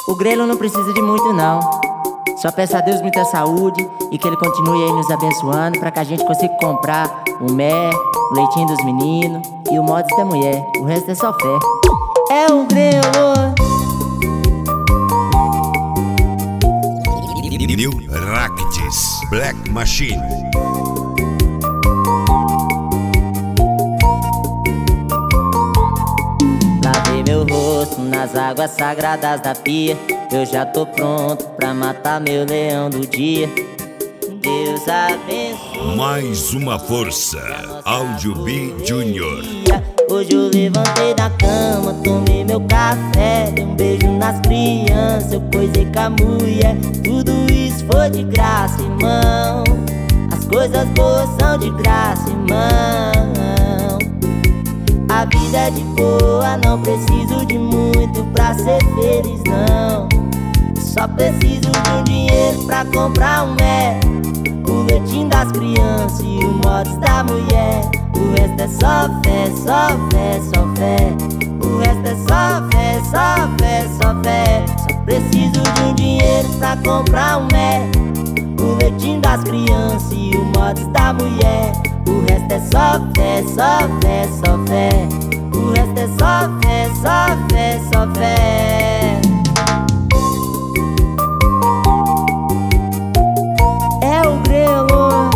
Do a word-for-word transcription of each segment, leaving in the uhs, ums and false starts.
O grelo não precisa de muito não. Só peço a Deus muita saúde e que Ele continue aí nos abençoando pra que a gente consiga comprar o mé, o leitinho dos meninos e o mods da mulher. O resto é só fé. É o grelo. New Ractis Black Machine. Lavei meu rosto nas águas sagradas da pia. Eu já tô pronto pra matar meu leão do dia. Deus abençoe. Mais uma força. Áudio B Júnior. Hoje eu levantei da cama, tomei meu café, dei um beijo nas crianças, eu coisei com a mulher. Tudo isso foi de graça, irmão. As coisas boas são de graça, irmão. A vida é de boa, não preciso de muito pra ser feliz, não. Só preciso de um dinheiro pra comprar um mé, o leitinho das crianças e o mods da mulher. O resto é só fé, só fé, só fé. O resto é só fé, só fé, só fé. Só preciso de um dinheiro pra comprar um mé, o leitinho das crianças e o mods da mulher. O resto é só fé, só fé, só fé. O resto é só fé, só fé, só fé. É o grelo.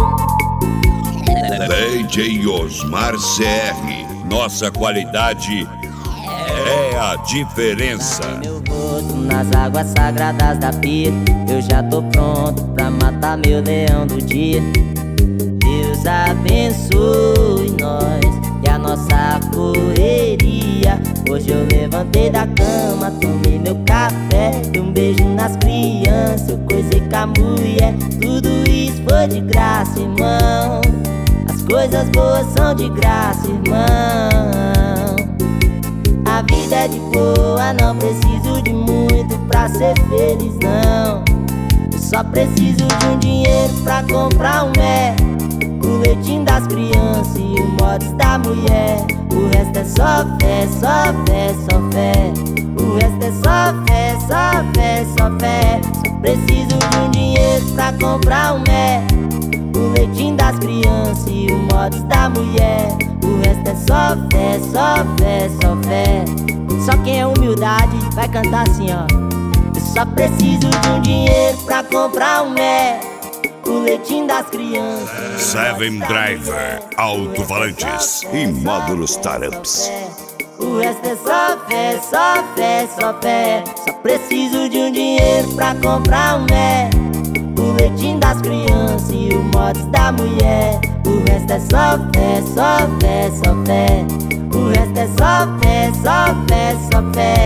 D J Osmar C R. Nossa qualidade é a diferença. Lavei meu rosto nas águas sagradas da pia. Eu já tô pronto pra matar meu leão do dia. Deus abençoe nós e a nossa correria. Hoje eu levantei da cama, tomei meu café, dei um beijo nas crianças, eu coisei com a mulher. Tudo isso foi de graça, irmão. As coisas boas são de graça, irmão. A vida é de boa, não preciso de muito pra ser feliz, não. Eu só preciso de um dinheiro pra comprar um mé, o leitinho das crianças e o mods da mulher. O resto é só fé, só fé, só fé. O resto é só fé, só fé, só fé. Só preciso de um dinheiro pra comprar um mé, o leitinho das crianças e o mods da mulher. O resto é só fé, só fé, só fé. Só quem é humildade vai cantar assim, ó. Eu só preciso de um dinheiro pra comprar um mé, o leitinho das crianças. Seven Driver, alto-falantes e módulos startups. O resto é só fé, só fé, só fé. Só preciso de um dinheiro pra comprar um mé, o leitinho das crianças e o mods da mulher. O resto é só fé, só fé, só fé. O resto é só fé, só fé, só fé.